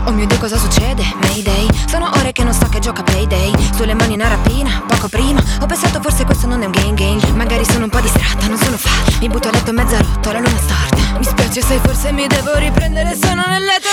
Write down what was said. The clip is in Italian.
Oh mio Dio, cosa succede? Mayday. Sono ore che non sto, che gioca Payday. Sulle mani una rapina, poco prima ho pensato forse questo non è un game. Magari sono un po' distratta, non sono fa. Mi butto a letto mezza rotta, la luna storta. Mi spiace, sai, forse mi devo riprendere, sono nel letto